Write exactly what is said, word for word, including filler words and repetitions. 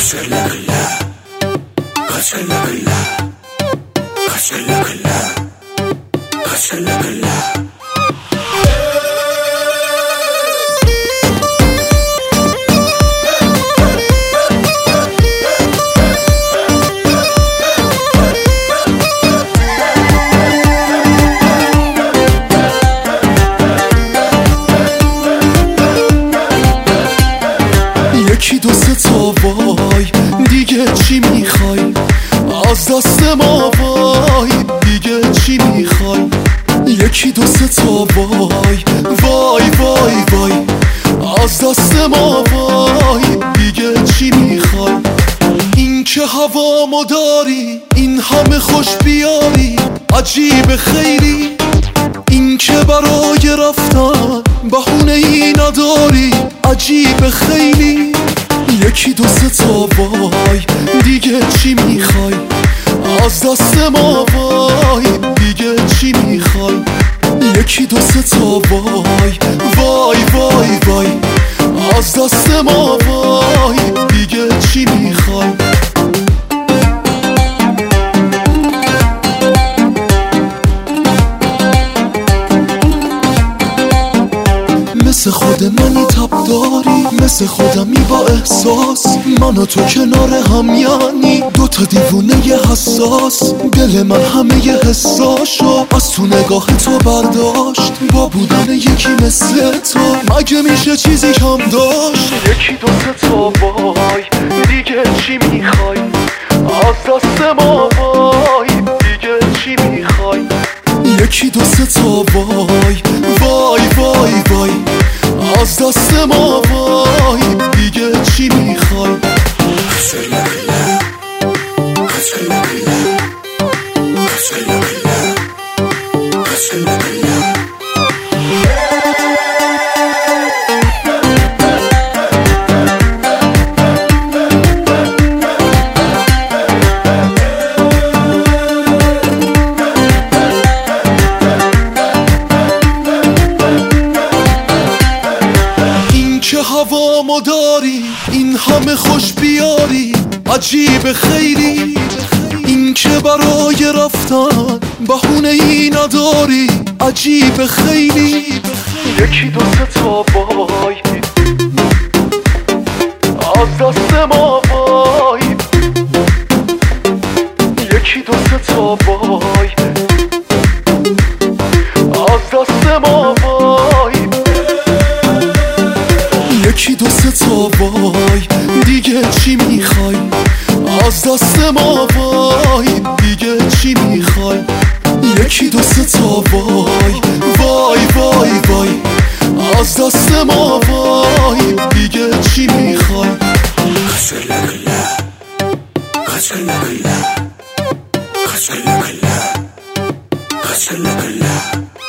یکی دو سه تا وای دیگه چی میخوای از دست ما، وای دیگه چی میخوای؟ یکی دو سه تا وای وای وای وای از دست ما، وای دیگه چی میخوای؟ این که هوامو داری، این همه خوش بیاری، عجیب خیلی. این که برای رفتن بهونه ای نداری، عجیب خیلی. یکی دو سه تا وای دیگه چی میخوای از دست ما، وای دیگه چی میخوای؟ یکی دو سه تا وای وای وای وای از دست ما، وای دیگه چی میخوای؟ مثل خود منی تب داری، مثل خودمی با احساس، من و تو کنار هم یعنی دوتا دیوونه حساس. دل من همه ی حساشو از تو نگاه تو برداشت، با بودن یکی مثل تو مگه میشه چیزی کم داشت؟ یکی دو سه تا وای دیگه چی میخوای از دست ما، وای دیگه چی میخوای؟ یکی دو سه تا وای وای وای وای از دست ما، وای دیگه چی میخوای؟ هوامو داری، این همه خوش بیاری، عجیب خیلی. این که برای رفتن بهونه ای نداری، عجیب خیلی. یکی دو سه تا وای از دست ما، وای یکی دو سه تا وای از دست ما، وای یکی دو سه تا وای دیگه چی میخوای از دست ما، وای دیگه چی میخوای؟ یکی دو سه تا وای وای وای وای از دست ما، وای دیگه چی میخوای؟ Kaçırla